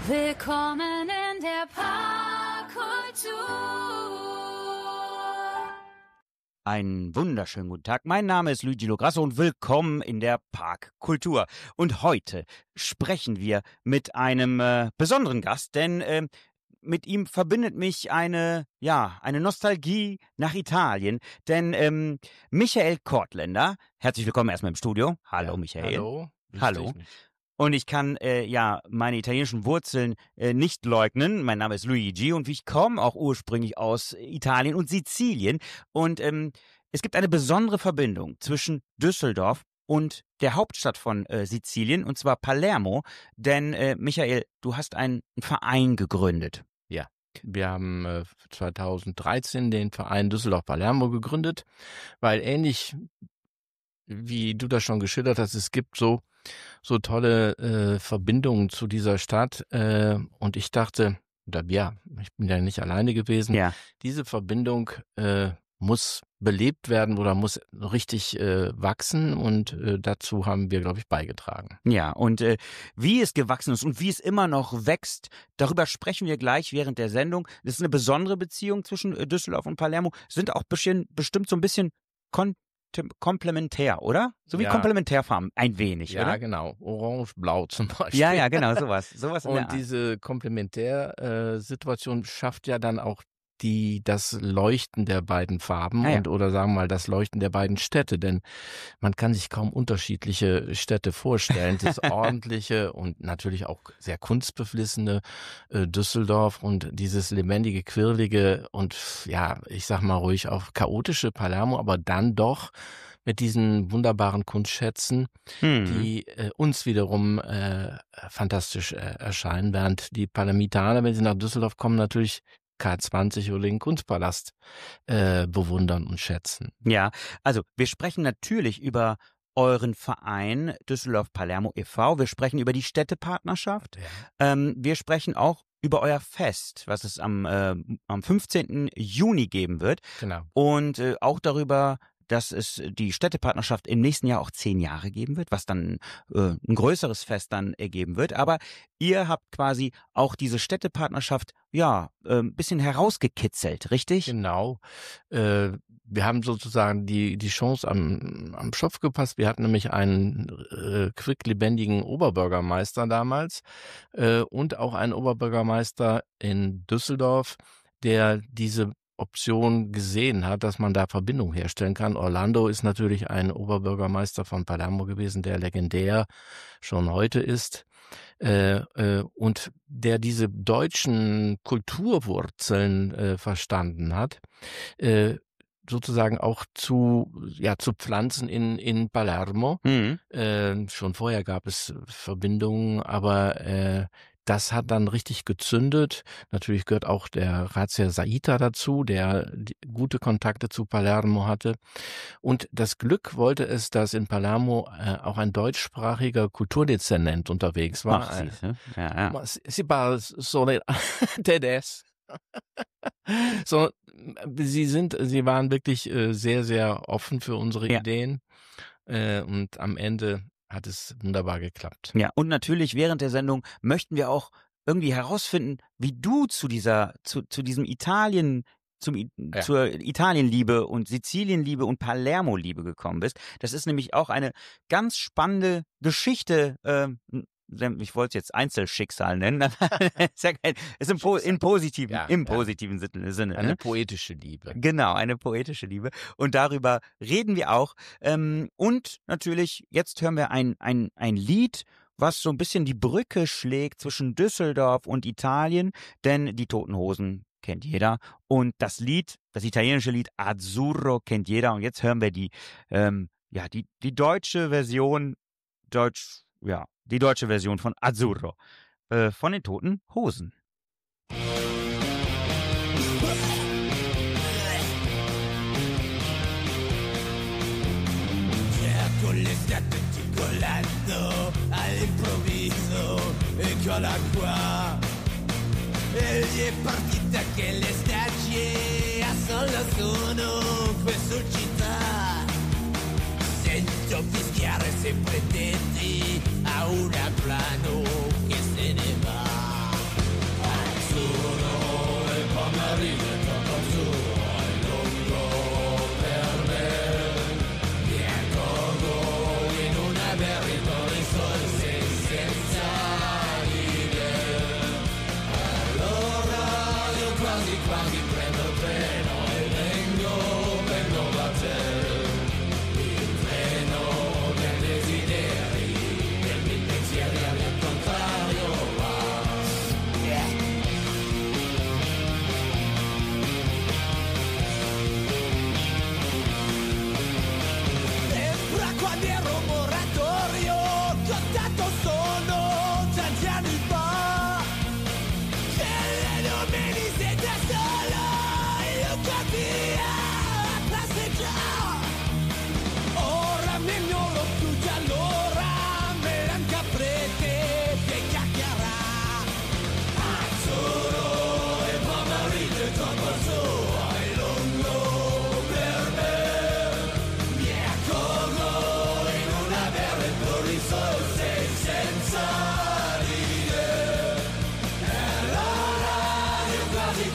Willkommen in der Parkkultur. Einen wunderschönen guten Tag. Mein Name ist Luigi Lograsso und willkommen in der Parkkultur. Und heute sprechen wir mit einem besonderen Gast, denn mit ihm verbindet mich eine Nostalgie nach Italien. Denn Michael Kortländer, herzlich willkommen erstmal im Studio. Hallo Michael. Hallo. Hallo. Und ich kann meine italienischen Wurzeln nicht leugnen. Mein Name ist Luigi und ich komme auch ursprünglich aus Italien und Sizilien. Und es gibt eine besondere Verbindung zwischen Düsseldorf und der Hauptstadt von Sizilien, und zwar Palermo. Denn Michael, du hast einen Verein gegründet. Ja, wir haben 2013 den Verein Düsseldorf-Palermo gegründet, weil ähnlich wie du das schon geschildert hast, es gibt so tolle Verbindungen zu dieser Stadt und ich dachte, ich bin ja nicht alleine gewesen, diese Verbindung muss belebt werden oder muss richtig wachsen und dazu haben wir, glaube ich, beigetragen. Ja, und wie es gewachsen ist und wie es immer noch wächst, darüber sprechen wir gleich während der Sendung. Das ist eine besondere Beziehung zwischen Düsseldorf und Palermo, sind auch bestimmt so ein bisschen komplementär, oder? So wie Komplementärfarben, ein wenig, oder? Ja, genau. Orange-Blau zum Beispiel. Ja, genau, sowas. Und diese Komplementärsituation schafft ja dann auch das Leuchten der beiden Farben oder sagen wir mal das Leuchten der beiden Städte, denn man kann sich kaum unterschiedliche Städte vorstellen. Das ordentliche und natürlich auch sehr kunstbeflissene Düsseldorf und dieses lebendige, quirlige und ich sag mal ruhig auch chaotische Palermo, aber dann doch mit diesen wunderbaren Kunstschätzen, die uns wiederum fantastisch erscheinen, während die Palermitaner, wenn sie nach Düsseldorf kommen, natürlich K20 oder den Kunstpalast bewundern und schätzen. Ja, also wir sprechen natürlich über euren Verein Düsseldorf-Palermo e.V., wir sprechen über die Städtepartnerschaft, wir sprechen auch über euer Fest, was es am 15. Juni geben wird. Genau. Und auch darüber, dass es die Städtepartnerschaft im nächsten Jahr auch 10 Jahre geben wird, was dann ein größeres Fest dann ergeben wird. Aber ihr habt quasi auch diese Städtepartnerschaft ein bisschen herausgekitzelt, richtig? Genau. Wir haben sozusagen die Chance am Schopf gepasst. Wir hatten nämlich einen quicklebendigen Oberbürgermeister damals und auch einen Oberbürgermeister in Düsseldorf, der diese Option gesehen hat, dass man da Verbindung herstellen kann. Orlando ist natürlich ein Oberbürgermeister von Palermo gewesen, der legendär schon heute ist und der diese deutschen Kulturwurzeln verstanden hat, sozusagen auch zu pflanzen in Palermo. Schon vorher gab es Verbindungen, aber das hat dann richtig gezündet. Natürlich gehört auch der Razzia Saita dazu, der gute Kontakte zu Palermo hatte. Und das Glück wollte es, dass in Palermo auch ein deutschsprachiger Kulturdezernent unterwegs war. Ach, ja. Si parla solo tedesco. So, sie waren wirklich sehr, sehr offen für unsere Ideen und am Ende hat es wunderbar geklappt. Ja, und natürlich während der Sendung möchten wir auch irgendwie herausfinden, wie du zu diesem Italien, zur Italienliebe und Sizilienliebe und Palermo-Liebe gekommen bist. Das ist nämlich auch eine ganz spannende Geschichte. Ich wollte es jetzt Einzelschicksal nennen. Ist im positiven Sinne. Eine poetische Liebe. Genau, eine poetische Liebe. Und darüber reden wir auch. Und natürlich, jetzt hören wir ein Lied, was so ein bisschen die Brücke schlägt zwischen Düsseldorf und Italien, denn die Toten Hosen kennt jeder. Und das italienische Lied Azzurro kennt jeder. Und jetzt hören wir die deutsche Version, die deutsche Version von Azzurro, von den Toten Hosen. Con l'estate cicolando all'improvviso, eccola qua. E gli è partita che le stacce a solo sono questa città. Sento fischiare sempre tetti a un plano che se ne va.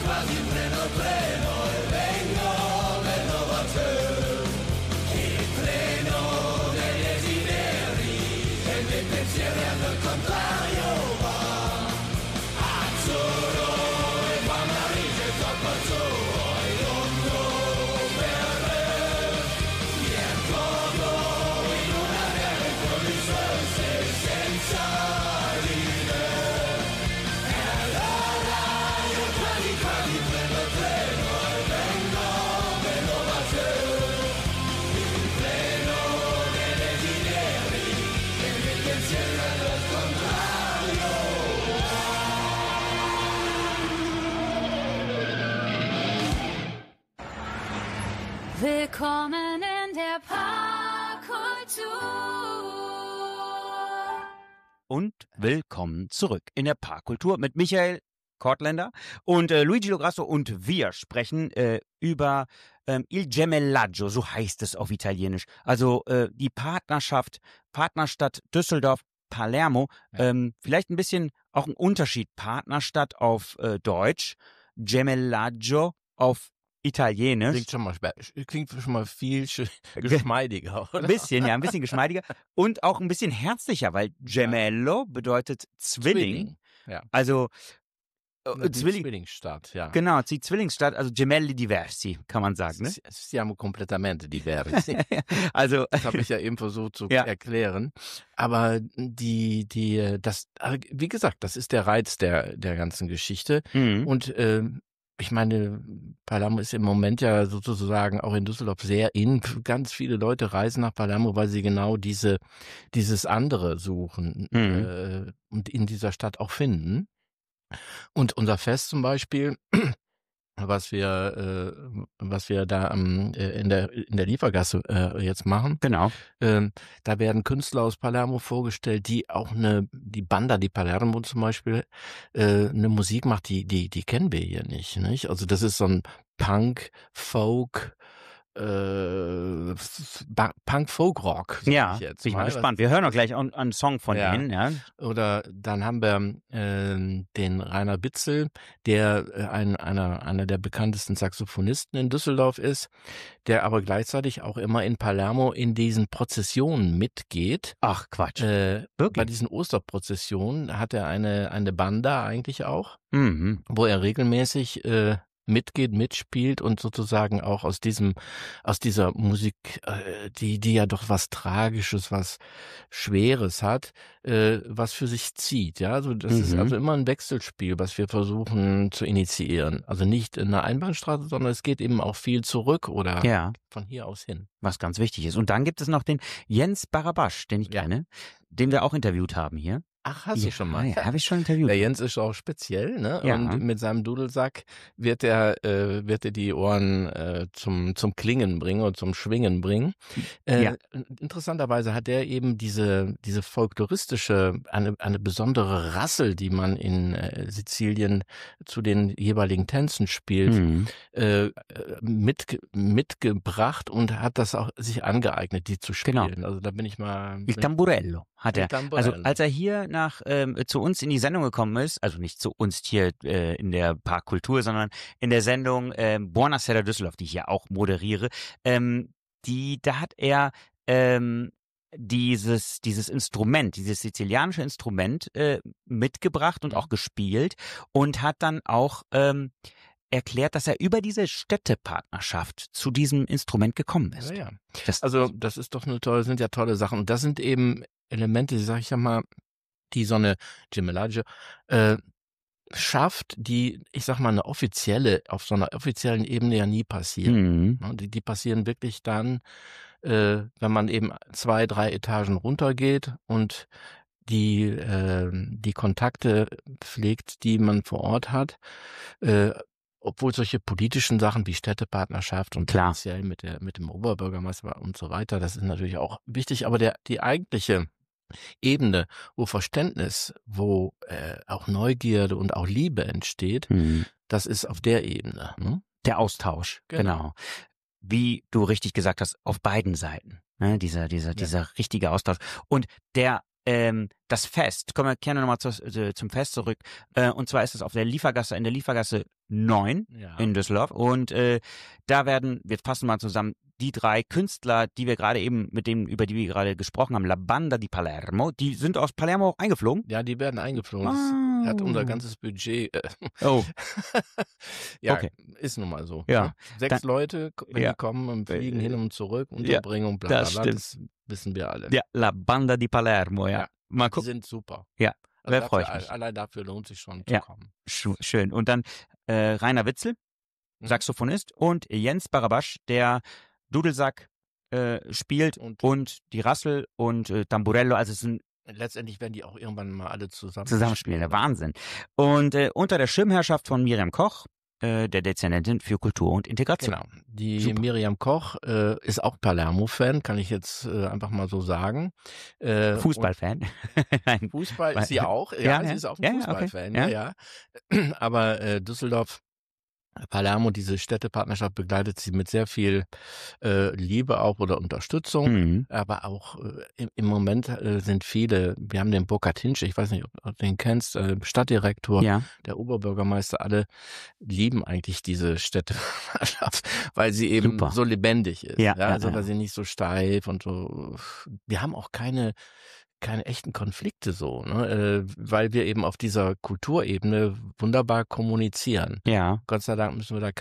quasi treno e vengo veloce. Il treno dei desideri e dei pensieri al contrario va. Azzurro e Panarige, troppo azzurro e rondo verde. Mi accorgo in una neve con il sole senza linee. E allora io quasi prendo treno e vengo veloce. Il treno dei desideri e dei pensieri al contrario. Willkommen in der Parkkultur. Und willkommen zurück in der Parkkultur mit Michael Kortländer und Luigi Lograsso, und wir sprechen über Il Gemellaggio, so heißt es auf Italienisch. Also die Partnerstadt Düsseldorf-Palermo. Vielleicht ein bisschen auch ein Unterschied. Partnerstadt auf Deutsch, Gemellaggio auf Italienisch. Klingt schon mal viel geschmeidiger, oder? Ein bisschen geschmeidiger und auch ein bisschen herzlicher, weil Gemello bedeutet Zwilling. Ja. Also Die Zwillingsstadt, ja. Genau, die Zwillingsstadt, also Gemelli diversi, kann man sagen, ne? Siamo completamente diversi. Also Das habe ich ja eben versucht zu erklären. Aber wie gesagt, das ist der Reiz der ganzen Geschichte. Und ich meine, Palermo ist im Moment ja sozusagen auch in Düsseldorf sehr in. Ganz viele Leute reisen nach Palermo, weil sie genau dieses andere suchen und in dieser Stadt auch finden. Und unser Fest zum Beispiel, was wir da in der Liefergasse jetzt machen. Genau. Da werden Künstler aus Palermo vorgestellt, die auch die Banda di Palermo zum Beispiel, eine Musik macht, die kennen wir hier nicht. Also das ist so ein Punk, Folk, Punk-Folk-Rock. Ja, bin ich mal gespannt. Wir hören auch gleich einen Song von denen. Ja. Oder dann haben wir den Rainer Bitzel, der einer der bekanntesten Saxophonisten in Düsseldorf ist, der aber gleichzeitig auch immer in Palermo in diesen Prozessionen mitgeht. Ach Quatsch. Wirklich? Bei diesen Osterprozessionen hat er eine Banda eigentlich auch, wo er regelmäßig mitspielt und sozusagen auch aus dieser Musik, die ja doch was Tragisches, was Schweres hat, was für sich zieht. Ja, also das ist also immer ein Wechselspiel, was wir versuchen zu initiieren. Also nicht in einer Einbahnstraße, sondern es geht eben auch viel zurück oder von hier aus hin. Was ganz wichtig ist. Und dann gibt es noch den Jens Barabasch, den ich kenne, den wir auch interviewt haben hier. Ach, hast du schon mal? Ja, habe ich schon interviewt. Der Jens ist auch speziell, ne? Ja. Und mit seinem Dudelsack wird er die Ohren zum Klingen bringen oder zum Schwingen bringen. Interessanterweise hat er eben diese folkloristische, eine besondere Rassel, die man in Sizilien zu den jeweiligen Tänzen spielt, mitgebracht und hat das auch sich angeeignet, die zu spielen. Genau. Also da bin ich mal. Il Tamburello hat er. Tamburello. Also als er hier zu uns in die Sendung gekommen ist, also nicht zu uns hier in der Parkkultur, sondern in der Sendung Buonasera Düsseldorf, die ich ja auch moderiere, da hat er dieses Instrument, dieses sizilianische Instrument mitgebracht und auch gespielt und hat dann auch erklärt, dass er über diese Städtepartnerschaft zu diesem Instrument gekommen ist. Ja. Das ist doch sind ja tolle Sachen. Und das sind eben Elemente, sag ich ja mal, die so eine Gemellaggio schafft, die, ich sag mal, auf so einer offiziellen Ebene ja nie passieren. Die passieren wirklich dann, wenn man eben 2, 3 Etagen runtergeht und die Kontakte pflegt, die man vor Ort hat, obwohl solche politischen Sachen wie Städtepartnerschaft und speziell mit dem Oberbürgermeister und so weiter, das ist natürlich auch wichtig, aber die eigentliche Ebene, wo Verständnis, wo auch Neugierde und auch Liebe entsteht, das ist auf der Ebene. Ne? Der Austausch, genau. Wie du richtig gesagt hast, auf beiden Seiten. Ne? Dieser richtige Austausch. Und der das Fest, kehren wir nochmal zum Fest zurück, und zwar ist es in der Liefergasse 9 in Düsseldorf, und wir fassen mal zusammen, die 3 Künstler, die wir gerade eben, über die wir gerade gesprochen haben, La Banda di Palermo, die sind aus Palermo auch eingeflogen? Ja, die werden eingeflogen. Das hat unser ganzes Budget. Oh. Ja, okay. Ist nun mal so. Ja. 6 Leute, wenn die kommen und fliegen hin und zurück, Unterbringung, bla bla bla, das wissen wir alle. Ja, La Banda di Palermo, ja. Mal Die gucken. sind super. Ja, Also da freue ich mich. Allein dafür lohnt sich schon zu kommen. Schön. Und dann Rainer Witzel, Saxophonist, und Jens Barabasch, der Dudelsack spielt und die Rassel und Tamburello, also es sind letztendlich werden die auch irgendwann mal alle zusammenspielen. Der Wahnsinn. Und unter der Schirmherrschaft von Miriam Koch, der Dezernentin für Kultur und Integration. Genau. Die Miriam Koch ist auch Palermo-Fan, kann ich jetzt einfach mal so sagen. Fußballfan? Nein. Fußball ist sie auch. Ja, sie ist auch ein Fußballfan. Okay. Ja. Aber Düsseldorf, Palermo, diese Städtepartnerschaft begleitet sie mit sehr viel Liebe auch oder Unterstützung, aber auch im Moment sind viele, wir haben den Burkhard Hinsch, ich weiß nicht, ob du den kennst, Stadtdirektor, der Oberbürgermeister, alle lieben eigentlich diese Städtepartnerschaft, weil sie eben so lebendig ist, weil sie nicht so steif und so, wir haben auch keine echten Konflikte so, ne? Weil wir eben auf dieser Kulturebene wunderbar kommunizieren. Ja. Gott sei Dank müssen wir da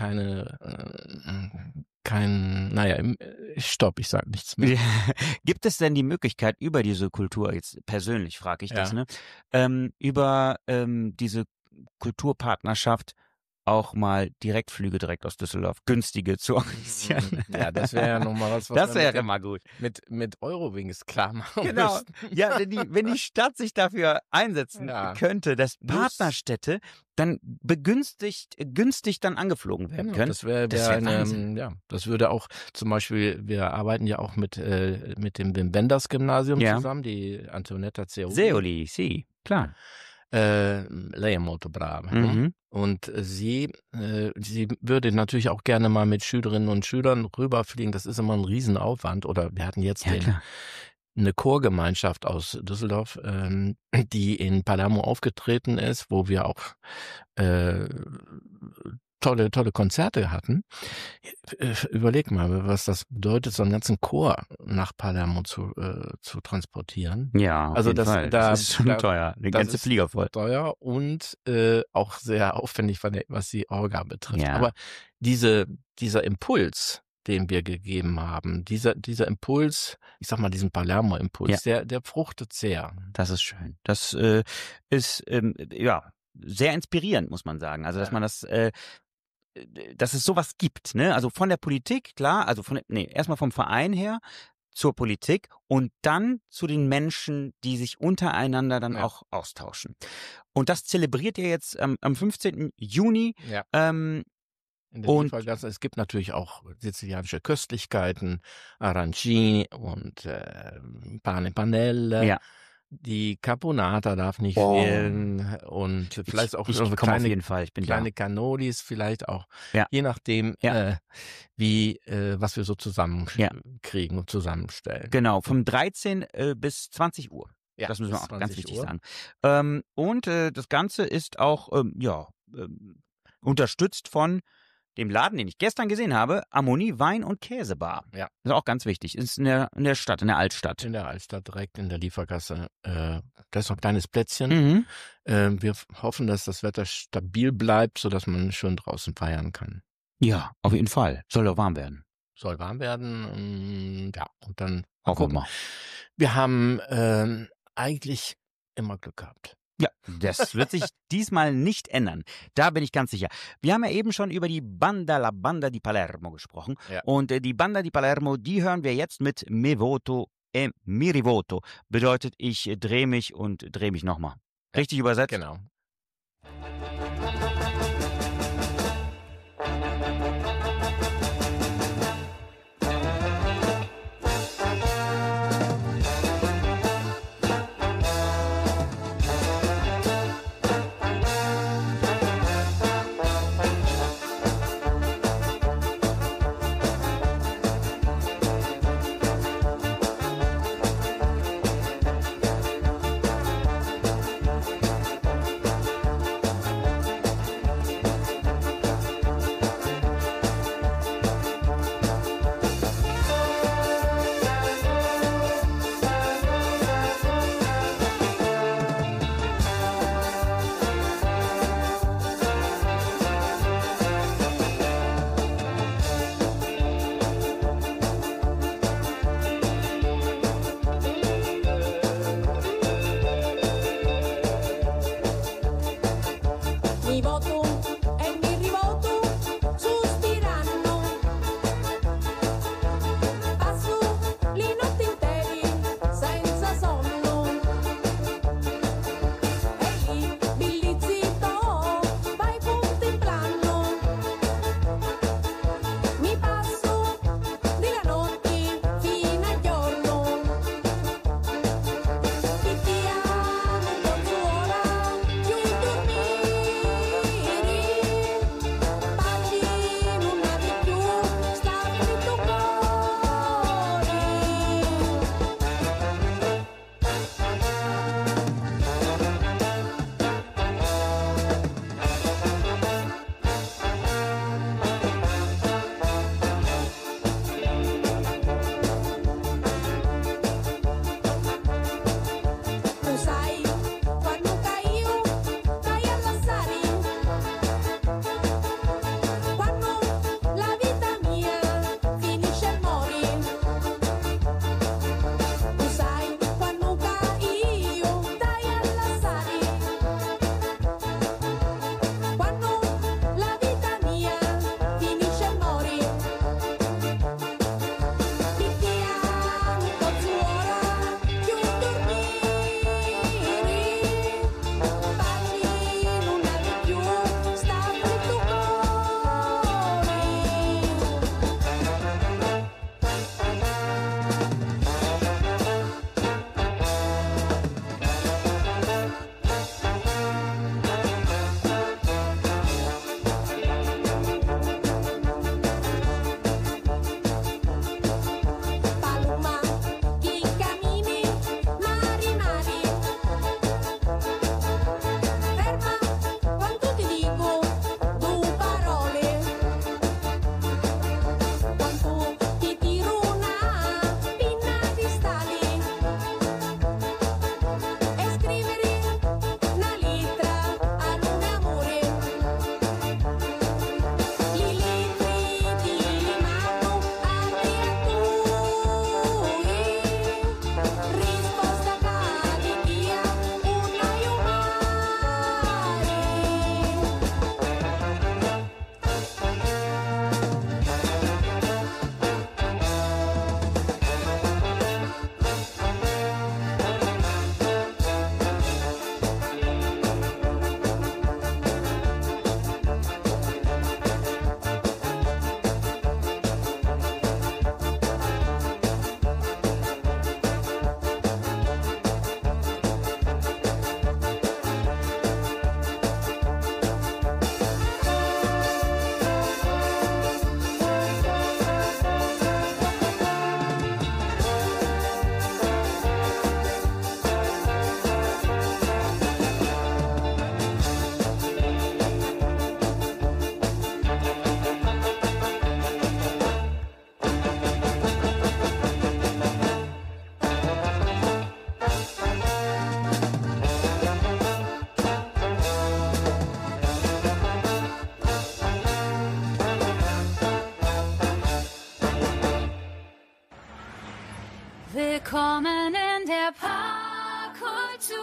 Stopp, ich sage nichts mehr. Gibt es denn die Möglichkeit, über diese Kultur, jetzt persönlich frage ich das, ne, über diese Kulturpartnerschaft auch mal Direktflüge direkt aus Düsseldorf, günstige zu organisieren? Ja, das wäre ja nochmal was das wäre mal gut. Mit Eurowings klar machen Genau. müssten. Ja, wenn die Stadt sich dafür einsetzen könnte, dass Partnerstädte dann günstig dann angeflogen werden können. Das wäre das würde auch zum Beispiel, wir arbeiten ja auch mit dem Wim Wenders Gymnasium zusammen, die Antonetta Seoli, sì, klar. Lei è molto brava. Und sie würde natürlich auch gerne mal mit Schülerinnen und Schülern rüberfliegen. Das ist immer ein Riesenaufwand. Oder wir hatten jetzt eine Chorgemeinschaft aus Düsseldorf, die in Palermo aufgetreten ist, wo wir auch tolle Konzerte hatten. Überleg mal, was das bedeutet, so einen ganzen Chor nach Palermo zu transportieren. Ja, auf jeden Fall. Das ist schon teuer. Die ganze Flieger voll. Teuer und auch sehr aufwendig, was die Orga betrifft. Ja. Aber dieser Impuls, den wir gegeben haben, dieser Impuls, ich sag mal diesen Palermo-Impuls, der fruchtet sehr. Das ist schön. Das ist sehr inspirierend, muss man sagen. Also, dass man dass es sowas gibt, ne? Also von der Politik, klar, also erstmal vom Verein her zur Politik und dann zu den Menschen, die sich untereinander dann auch austauschen. Und das zelebriert ihr jetzt am 15. Juni. Ja. In der Liefergasse. Es gibt natürlich auch sizilianische Köstlichkeiten, Arancini und Pane Panelle. Ja. Die Caponata darf nicht fehlen und vielleicht auch kleine Cannolis vielleicht auch, je nachdem, was wir so zusammenkriegen und zusammenstellen. Genau, vom 13 bis 20 Uhr. Ja, das müssen wir auch ganz wichtig sagen. Und das Ganze ist auch unterstützt von dem Laden, den ich gestern gesehen habe, Amoni Wein- und Käsebar. Ja. Das ist auch ganz wichtig. Ist in der Stadt, in der Altstadt. In der Altstadt, direkt in der Liefergasse. Das ist noch ein kleines Plätzchen. Wir hoffen, dass das Wetter stabil bleibt, sodass man schön draußen feiern kann. Ja, auf jeden Fall. Soll doch warm werden. Soll warm werden, und dann gucken wir. Wir haben eigentlich immer Glück gehabt. Ja, das wird sich diesmal nicht ändern. Da bin ich ganz sicher. Wir haben ja eben schon über die La Banda di Palermo gesprochen. Ja. Und die Banda di Palermo, die hören wir jetzt mit Me voto e mi rivoto. Bedeutet, ich drehe mich und drehe mich nochmal. Richtig übersetzt? Genau. mi voto e mi rivoto sospirando. Passo le notti interi senza sonno. E lì, billizzito, vai contemplando. Mi passo della notte fino al giorno. Ti piano mezz'ora più dormire. Paci non avevi più sta fritto cuore. Tu sai, quando caio, dai alla sari. Quando la vita mia finisce e mori. Tu sai, quando caio, dai alla sari. Quando la vita mia finisce e mori. Ti piano mezz'ora più dormire. Paci non avevi più sta fritto cuore. Paloma, chi cammini, mari, mari. Ferma, quando ti dico due parole. Quando ti tiro una pinna di stali. E scrivere una lettera ad un amore. Li libri di mano anche a tu. Risposta cade via un aio mare. Willkommen in der Parkkultur.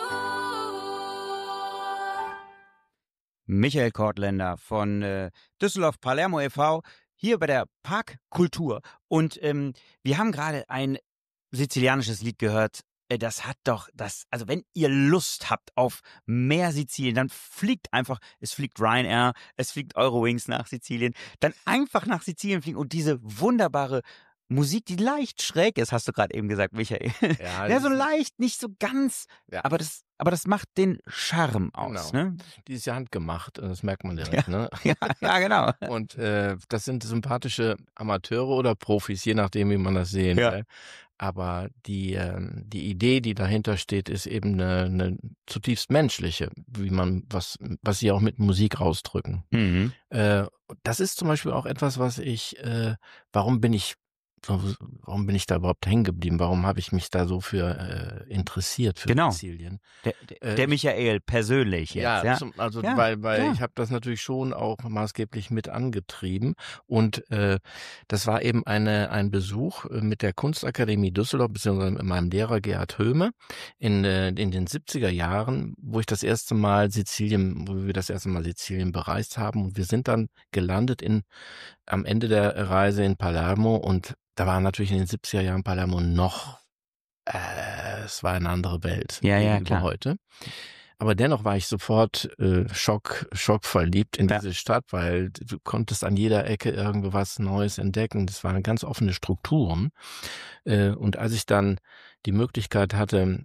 Michael Kortländer von Düsseldorf Palermo e.V. hier bei der Parkkultur. Und wir haben gerade ein sizilianisches Lied gehört. Das hat doch also wenn ihr Lust habt auf mehr Sizilien, dann fliegt einfach, es fliegt Ryanair, es fliegt Eurowings nach Sizilien, dann einfach nach Sizilien fliegen und diese wunderbare Musik, die leicht schräg ist, hast du gerade eben gesagt, Michael. Ja, so leicht, nicht so ganz, Ja. aber das macht den Charme aus. Genau. Ne? Die ist ja handgemacht, das merkt man direkt. Ne? Ja, genau. Und das sind sympathische Amateure oder Profis, je nachdem, wie man das sehen Ja. will. Aber die Idee, die dahinter steht, ist eben eine zutiefst menschliche, wie man was sie auch mit Musik rausdrücken. Mhm. Das ist zum Beispiel auch etwas, was warum bin ich warum bin ich da überhaupt hängen geblieben? Warum habe ich mich da so für interessiert für Genau. Sizilien? Der Michael persönlich jetzt, ja? Ja, weil ich habe das natürlich schon auch maßgeblich mit angetrieben und das war eben ein Besuch mit der Kunstakademie Düsseldorf beziehungsweise mit meinem Lehrer Gerhard Höhme in den 70er Jahren, wo wir das erste Mal Sizilien bereist haben und wir sind dann gelandet am Ende der Reise in Palermo und da war natürlich in den 70er Jahren Palermo es war eine andere Welt gegenüber klar. heute. Aber dennoch war ich sofort schockverliebt in diese Stadt, weil du konntest an jeder Ecke irgendwo was Neues entdecken. Das waren ganz offene Strukturen. Und als ich dann die Möglichkeit hatte,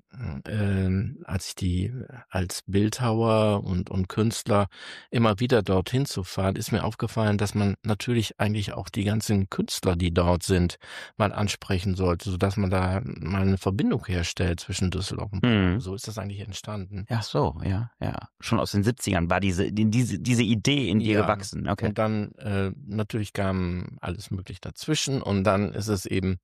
als Bildhauer und Künstler immer wieder dorthin zu fahren, ist mir aufgefallen, dass man natürlich eigentlich auch die ganzen Künstler, die dort sind, mal ansprechen sollte, sodass man da mal eine Verbindung herstellt zwischen Düsseldorf und Palermo. So ist das eigentlich entstanden. Ach so, ja. Schon aus den 70ern war diese Idee in dir gewachsen. Okay. Und dann natürlich kam alles möglich dazwischen und dann ist es eben,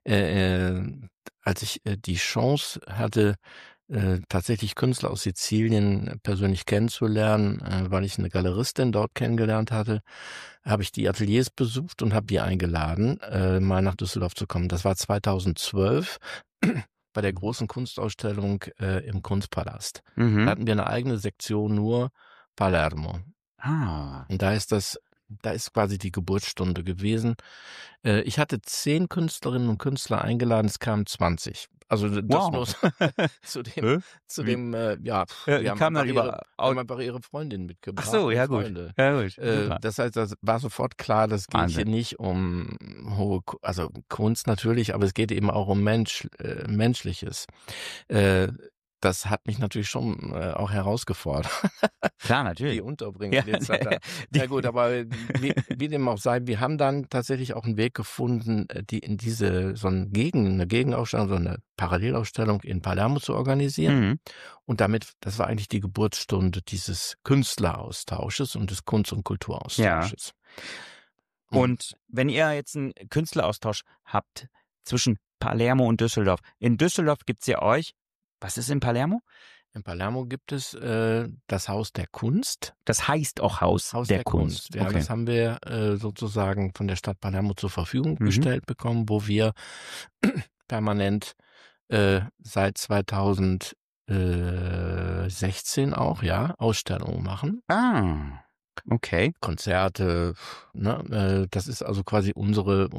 als ich die Chance hatte, tatsächlich Künstler aus Sizilien persönlich kennenzulernen, weil ich eine Galeristin dort kennengelernt hatte, habe ich die Ateliers besucht und habe die eingeladen, mal nach Düsseldorf zu kommen. Das war 2012 bei der großen Kunstausstellung im Kunstpalast. Da hatten wir eine eigene Sektion nur Palermo. Und da ist quasi die Geburtsstunde gewesen. Ich hatte 10 Künstlerinnen und Künstler eingeladen, es kamen 20. Also das nur zu dem, wir haben einfach ihre Freundin mitgebracht. Ach so, ja gut. Freunde. Ja, gut. Das heißt, das war sofort klar, das geht hier nicht um also Kunst natürlich, aber es geht eben auch um Menschliches. Das hat mich natürlich schon auch herausgefordert. Klar, natürlich. Die Unterbringung etc. Ja gut, aber wie dem auch sei, wir haben dann tatsächlich auch einen Weg gefunden, eine Gegenausstellung, so eine Parallelausstellung in Palermo zu organisieren. Und damit, das war eigentlich die Geburtsstunde dieses Künstleraustausches und des Kunst- und Kulturaustausches. Ja. Und wenn ihr jetzt einen Künstleraustausch habt zwischen Palermo und Düsseldorf, in Düsseldorf gibt's ja euch. Was ist in Palermo? In Palermo gibt es das Haus der Kunst. Das heißt auch Haus der Kunst. Ja, das haben wir sozusagen von der Stadt Palermo zur Verfügung gestellt bekommen, wo wir permanent seit 2016 auch Ausstellungen machen. Okay. Konzerte, das ist also quasi unser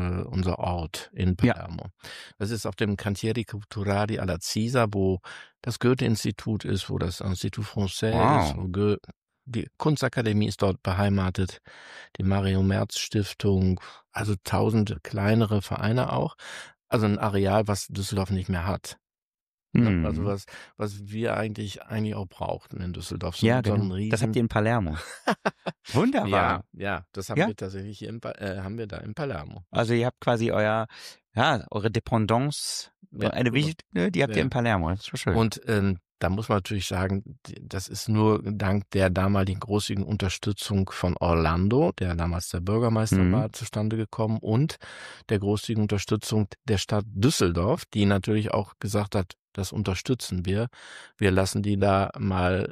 Ort in Palermo. Ja. Das ist auf dem Cantieri Culturali alla Cisa, wo das Goethe-Institut ist, wo das Institut Français ist, wo die Kunstakademie ist dort beheimatet, die Mario-Merz-Stiftung, also 1000 kleinere Vereine auch. Also ein Areal, was Düsseldorf nicht mehr hat. Also was wir eigentlich auch brauchten in Düsseldorf. So genau. Das habt ihr in Palermo. Wunderbar. Ja, das haben wir tatsächlich haben wir da in Palermo. Also ihr habt quasi eure Dependance, die habt ihr in Palermo. Das ist schon schön. Und da muss man natürlich sagen, das ist nur dank der damaligen großzügigen Unterstützung von Orlando, der damals der Bürgermeister war, zustande gekommen und der großzügigen Unterstützung der Stadt Düsseldorf, die natürlich auch gesagt hat, das unterstützen wir. Wir lassen die da mal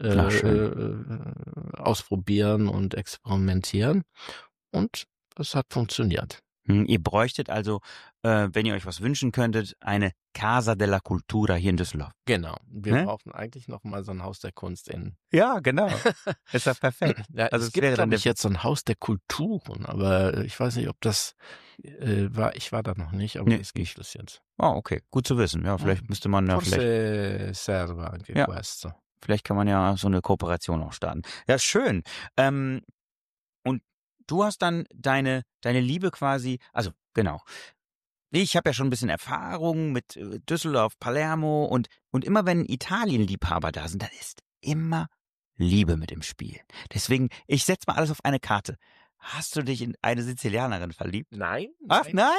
ausprobieren und experimentieren. Und es hat funktioniert. Ihr bräuchtet also, wenn ihr euch was wünschen könntet, eine Casa della Cultura hier in Düsseldorf. Genau. Wir brauchen eigentlich noch mal so ein Haus der Kunst in. Ja, genau. Ist doch perfekt. Ja, also es gibt, glaube ich, jetzt so ein Haus der Kulturen, aber ich weiß nicht, ob das ich war da noch nicht, aber es gibt es jetzt. Oh, okay. Gut zu wissen. Ja, vielleicht müsste man vielleicht kann man ja so eine Kooperation auch starten. Ja, schön. Und du hast dann deine Liebe quasi, also genau. Ich habe ja schon ein bisschen Erfahrung mit Düsseldorf, Palermo und immer wenn Italien-Liebhaber da sind, dann ist immer Liebe mit im Spiel. Deswegen, ich setze mal alles auf eine Karte. Hast du dich in eine Sizilianerin verliebt? Nein. Ach, nein?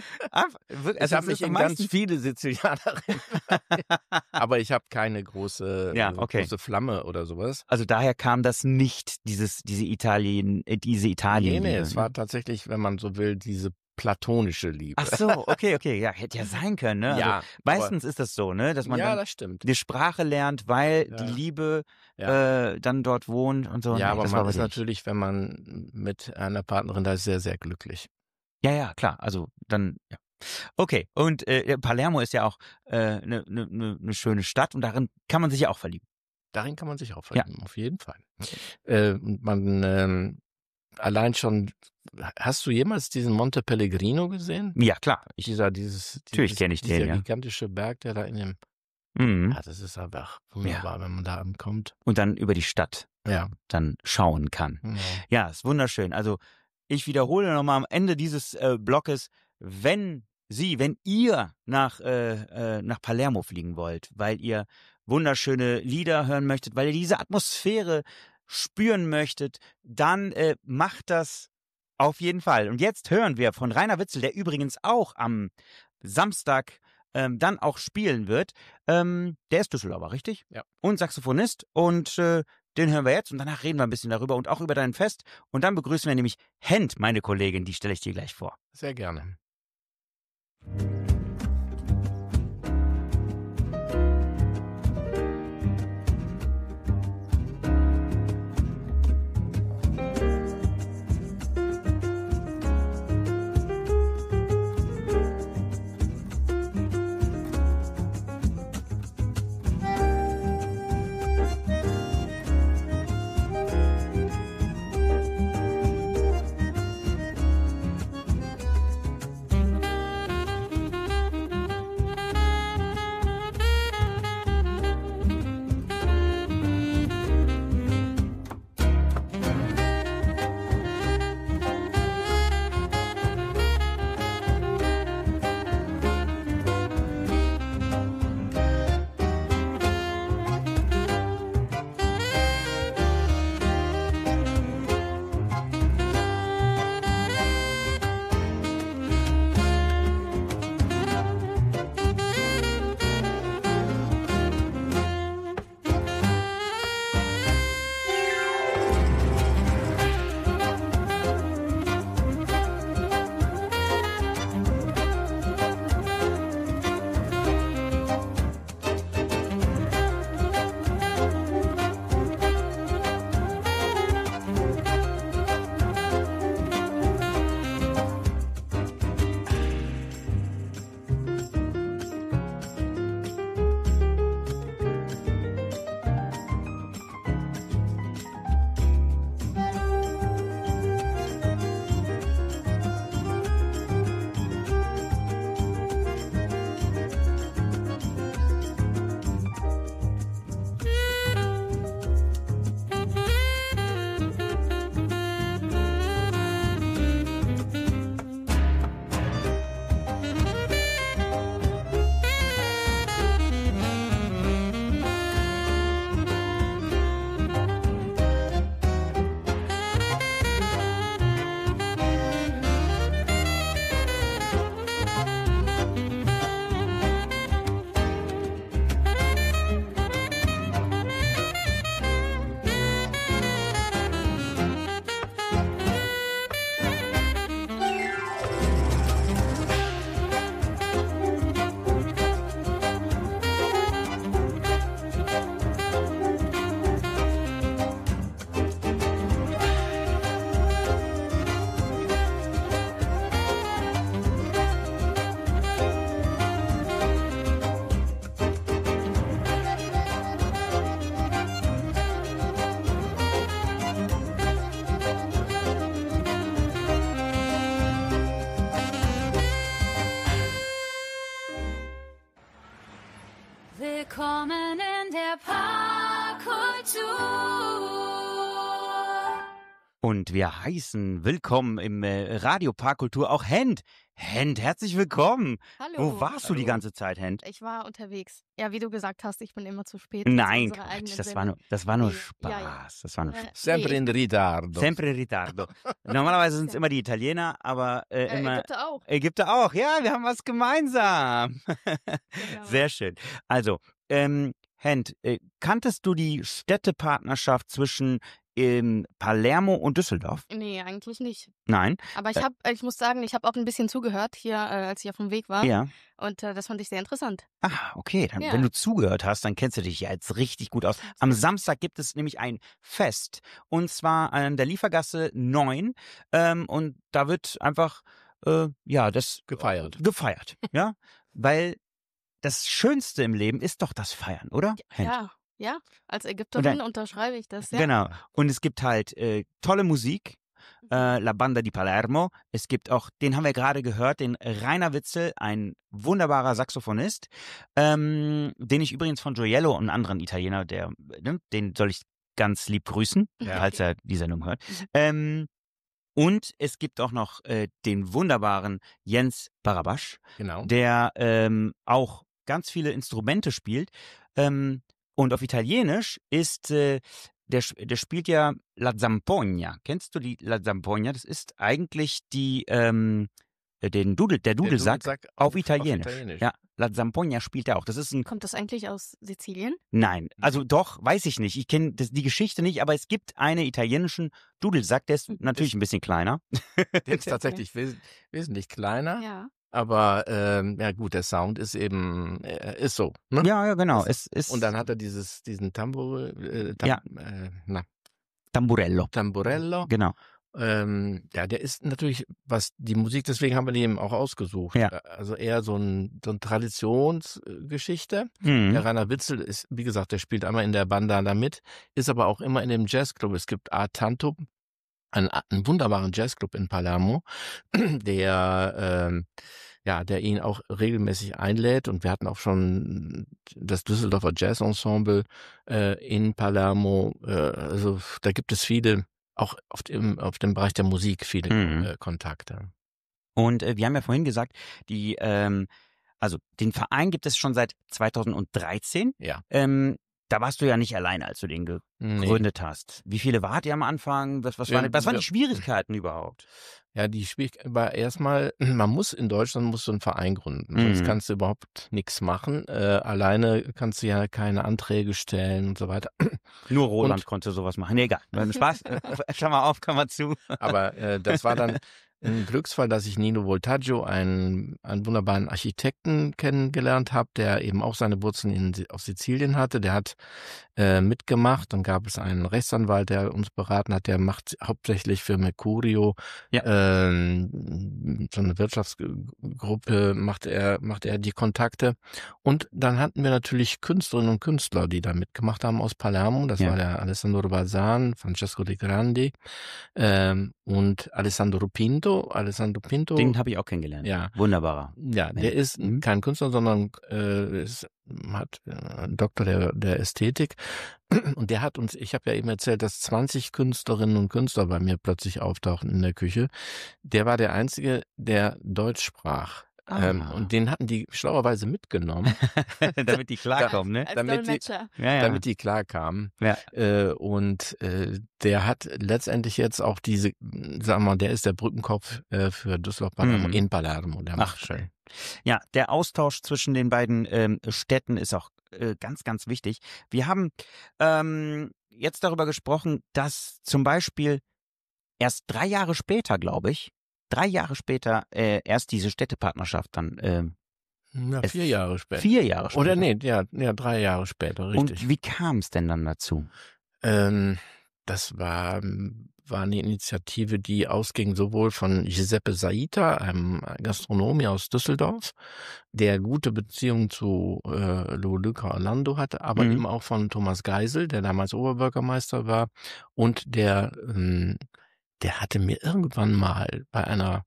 Ich habe mich in ganz viele Sizilianerinnen aber ich habe keine große Flamme oder sowas. Also daher kam das nicht, diese Italien. Nee, es war tatsächlich, wenn man so will, diese platonische Liebe. Ach so, okay, ja, hätte ja sein können, ne? Ja, Also, meistens ist das so, ne, dass man ja, dann das stimmt. die Sprache lernt, weil Ja. die Liebe Ja. dann dort wohnt und so. Ja, Nee, aber das war man bei ist dir nicht. natürlich, wenn man mit einer Partnerin da ist, sehr, sehr glücklich. Ja, klar. Also dann, ja. Okay, und Palermo ist ja auch eine schöne Stadt und darin kann man sich ja auch verlieben. Darin kann man sich auch Ja. verlieben, auf jeden Fall. Und man allein schon, hast du jemals diesen Monte Pellegrino gesehen? Ja, klar. Natürlich kenn ich den, dieser ja. gigantische Berg, der da in dem, Mhm. ja, das ist einfach wunderbar, wenn man da ankommt. Und dann über die Stadt Ja, dann schauen kann. genau. Ja, ist wunderschön. Also ich wiederhole nochmal am Ende dieses Blockes, wenn ihr nach Palermo fliegen wollt, weil ihr wunderschöne Lieder hören möchtet, weil ihr diese Atmosphäre spüren möchtet, dann macht das auf jeden Fall. Und jetzt hören wir von Rainer Witzel, der übrigens auch am Samstag dann auch spielen wird. Der ist Düsseldorfer, richtig? Ja. Und Saxophonist. Und den hören wir jetzt und danach reden wir ein bisschen darüber und auch über dein Fest. Und dann begrüßen wir nämlich Hent, meine Kollegin, die stelle ich dir gleich vor. Sehr gerne. Willkommen in der Parkkultur. Und wir heißen willkommen im Radio Parkkultur auch Hent. Hent, herzlich willkommen. Hallo. Wo warst du die ganze Zeit, Hent? Ich war unterwegs. Ja, wie du gesagt hast, ich bin immer zu spät. Nein, Das ist unsere eigene Quatsch, Sendung. das war nur Nee, Spaß. ja, ja. Das war nur Spaß. Sempre in ritardo. Sempre in ritardo. Normalerweise sind es immer die Italiener, aber immer Ägypter auch. Ägypter auch. Ja, wir haben was gemeinsam. Genau. Sehr schön. Also, Hent, kanntest du die Städtepartnerschaft zwischen in Palermo und Düsseldorf? Nee, eigentlich nicht. Nein. Aber ich muss sagen, ich habe auch ein bisschen zugehört hier, als ich auf dem Weg war. Ja. Und das fand ich sehr interessant. Ah, okay. Dann, Ja. wenn du zugehört hast, dann kennst du dich ja jetzt richtig gut aus. Am Samstag gibt es nämlich ein Fest. Und zwar an der Liefergasse 9. Und da wird einfach, das gefeiert. Ja. Weil das Schönste im Leben ist doch das Feiern, oder? Hent? Ja. Als Ägypterin unterschreibe ich das. Ja. Genau. Und es gibt halt tolle Musik. La Banda di Palermo. Es gibt auch, den haben wir gerade gehört, den Rainer Witzel, ein wunderbarer Saxophonist, den ich übrigens von Gioiello und einem anderen Italiener, den soll ich ganz lieb grüßen, falls er die Sendung hört. Und es gibt auch noch den wunderbaren Jens Barabasch, Genau. der auch ganz viele Instrumente spielt. Und auf Italienisch ist der spielt ja La Zampogna. Kennst du die La Zampogna? Das ist eigentlich der Dudelsack auf Italienisch. Ja, La Zampogna spielt er auch. Das ist Kommt das eigentlich aus Sizilien? Nein, also doch, weiß ich nicht. Ich kenne die Geschichte nicht, aber es gibt einen italienischen Dudelsack, der ist natürlich ein bisschen kleiner. Der ist tatsächlich wesentlich kleiner. Ja. Aber ja gut, der Sound ist eben ist so. Ne? Ja, genau. Und dann hat er diesen Tamburello. Genau. Der ist natürlich, was die Musik, deswegen haben wir die eben auch ausgesucht. Ja. Also eher so eine Traditionsgeschichte. Mhm. Der Rainer Witzel ist, wie gesagt, der spielt einmal in der Banda da mit, ist aber auch immer in dem Jazzclub. Es gibt A Tanto, einen wunderbaren Jazzclub in Palermo, der ihn auch regelmäßig einlädt. Und wir hatten auch schon das Düsseldorfer Jazz Ensemble in Palermo. Also da gibt es viele, auch auf dem Bereich der Musik, viele Kontakte. Und wir haben ja vorhin gesagt, den Verein gibt es schon seit 2013. Ja. Da warst du ja nicht alleine, als du den gegründet hast. Wie viele wart ihr am Anfang? Was waren die Schwierigkeiten überhaupt? Ja, die Schwierigkeit war erstmal, in Deutschland so einen Verein gründen. Sonst kannst du überhaupt nichts machen. Alleine kannst du ja keine Anträge stellen und so weiter. Nur Roland konnte sowas machen. Nee, egal. Spaß. Schau mal auf, komm mal zu. Aber das war dann ein Glücksfall, dass ich Nino Voltaggio, einen wunderbaren Architekten, kennengelernt habe, der eben auch seine Wurzeln auf Sizilien hatte. Der hat mitgemacht. Dann gab es einen Rechtsanwalt, der uns beraten hat. Der macht hauptsächlich für Mercurio so eine Wirtschaftsgruppe, macht er die Kontakte. Und dann hatten wir natürlich Künstlerinnen und Künstler, die da mitgemacht haben aus Palermo. Das war der Alessandro Balzan, Francesco De Grandi und Alessandro Pinto. Den habe ich auch kennengelernt. Ja. Wunderbarer. Ja, der ist kein Künstler, sondern hat einen Doktor der Ästhetik. Und der hat uns, ich habe ja eben erzählt, dass 20 Künstlerinnen und Künstler bei mir plötzlich auftauchen in der Küche. Der war der Einzige, der Deutsch sprach. Und den hatten die schlauerweise mitgenommen. Damit die klarkommen, ne? Als Dolmetscher. Damit die klarkamen. Ja. Und der hat letztendlich jetzt auch der ist der Brückenkopf für Düsseldorf Palermo in Palermo. Ach, schön. Ja, der Austausch zwischen den beiden Städten ist auch ganz, ganz wichtig. Wir haben jetzt darüber gesprochen, dass zum Beispiel erst 3 Jahre später, glaube ich, erst diese Städtepartnerschaft dann 4 Jahre später. 4 Jahre später. Oder nee, 3 Jahre später, richtig. Und wie kam es denn dann dazu? Das war eine Initiative, die ausging sowohl von Giuseppe Saita, einem Gastronom aus Düsseldorf, der gute Beziehungen zu Luca Orlando hatte, aber eben auch von Thomas Geisel, der damals Oberbürgermeister war und der hatte mir irgendwann mal bei einer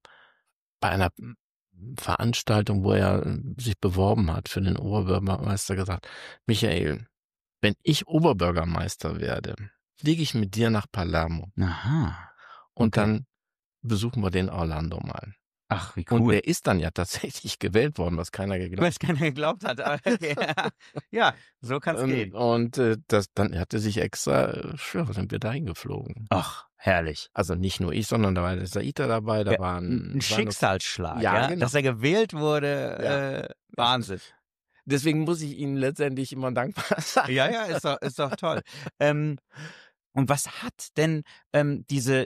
Veranstaltung, wo er sich beworben hat für den Oberbürgermeister, gesagt: Michael, wenn ich Oberbürgermeister werde, fliege ich mit dir nach Palermo. Aha. Und dann besuchen wir den Orlando mal. Ach, wie cool. Und der ist dann ja tatsächlich gewählt worden, was keiner geglaubt hat. Ja, so kann es gehen. Und dann hatte sich extra, sind wir dahin geflogen. Ach, herrlich. Also nicht nur ich, sondern da war der Saita dabei, da war ein Schicksalsschlag, genau. Dass er gewählt wurde. Wahnsinn. Deswegen muss ich Ihnen letztendlich immer dankbar sein. Ja, ist doch toll. Und was hat denn diese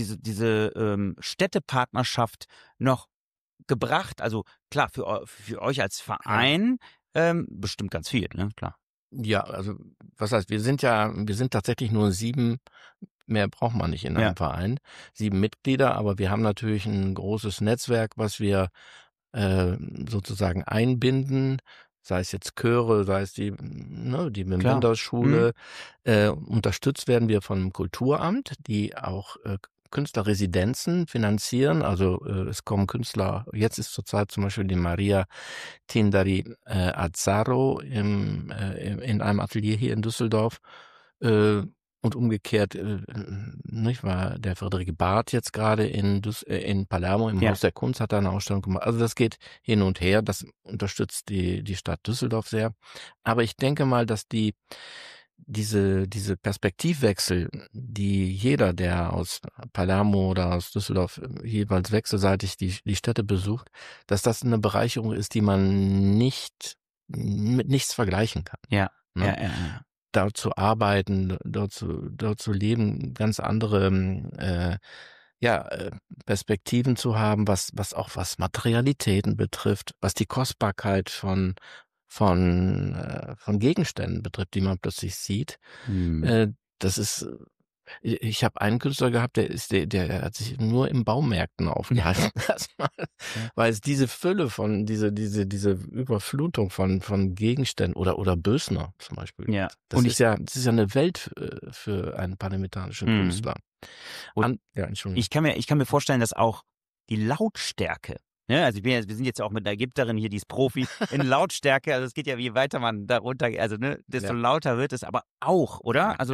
Städtepartnerschaft noch gebracht? Also klar, für euch als Verein bestimmt ganz viel, ne? Klar. Ja, also was heißt, wir sind tatsächlich nur 7, mehr braucht man nicht in einem Verein, 7 Mitglieder, aber wir haben natürlich ein großes Netzwerk, was wir sozusagen einbinden, sei es jetzt Chöre, sei es die Wim-Wenders-Schule. Unterstützt werden wir vom Kulturamt, die auch Künstlerresidenzen finanzieren. Also es kommen Künstler, jetzt ist zurzeit zum Beispiel die Maria Tindari Azzaro in einem Atelier hier in Düsseldorf. Und umgekehrt, nicht wahr, der Friederike Barth jetzt gerade in Palermo im Haus der Kunst hat da eine Ausstellung gemacht. Also das geht hin und her, das unterstützt die Stadt Düsseldorf sehr. Aber ich denke mal, dass diese Perspektivwechsel, die jeder, der aus Palermo oder aus Düsseldorf jeweils wechselseitig die Städte besucht, dass das eine Bereicherung ist, die man nicht mit nichts vergleichen kann. Ja. Dort zu arbeiten, dort zu leben, ganz andere Perspektiven zu haben, was Materialitäten betrifft, was die Kostbarkeit von Gegenständen betrifft, die man plötzlich sieht. Das ist, ich habe einen Künstler gehabt, der hat sich nur in Baumärkten aufgehalten, weil es diese Fülle von, diese Überflutung von Gegenständen oder Bösner zum Beispiel. Ja. Das ist ja eine Welt für einen parlamentarischen Künstler. Entschuldigung. Ich kann mir vorstellen, dass auch die Lautstärke, ne? Also wir sind jetzt auch mit einer Ägypterin hier, die ist Profi in Lautstärke, also es geht ja, je weiter man darunter, also ne, desto lauter wird es, aber auch, oder? Also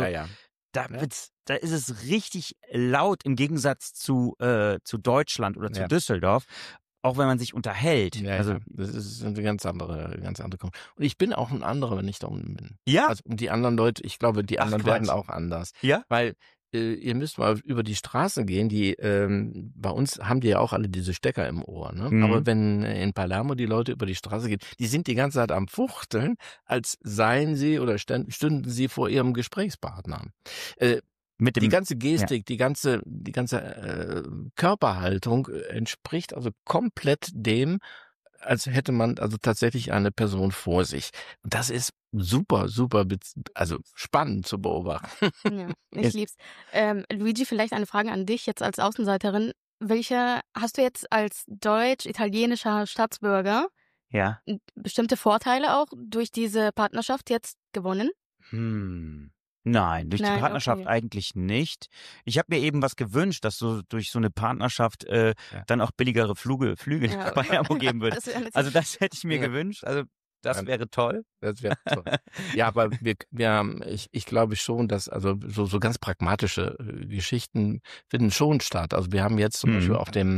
da ist es richtig laut im Gegensatz zu Deutschland oder zu Düsseldorf, auch wenn man sich unterhält. Also das ist eine ganz andere Kommunikation. Und ich bin auch ein anderer, wenn ich da unten bin. Ja? Also die anderen Leute, ich glaube, die anderen werden auch anders. Ja? Weil ihr müsst mal über die Straße gehen, bei uns haben die ja auch alle diese Stecker im Ohr, ne? Aber wenn in Palermo die Leute über die Straße gehen, die sind die ganze Zeit am Fuchteln, als seien sie oder stünden sie vor ihrem Gesprächspartner. Die ganze Gestik, die ganze Körperhaltung entspricht also komplett dem, als hätte man also tatsächlich eine Person vor sich. Und das ist super, also spannend zu beobachten. Ja, ich lieb's. Luigi, vielleicht eine Frage an dich jetzt als Außenseiterin. Welche hast du jetzt als deutsch-italienischer Staatsbürger bestimmte Vorteile auch durch diese Partnerschaft jetzt gewonnen? Nein, durch die Partnerschaft eigentlich nicht. Ich habe mir eben was gewünscht, dass so durch so eine Partnerschaft dann auch billigere Flüge nach Palermo geben würde. Also das hätte ich mir gewünscht. Also das wäre toll. Das wäre toll. Ja, aber wir haben, ich glaube schon, dass also so ganz pragmatische Geschichten finden schon statt. Also wir haben jetzt zum Beispiel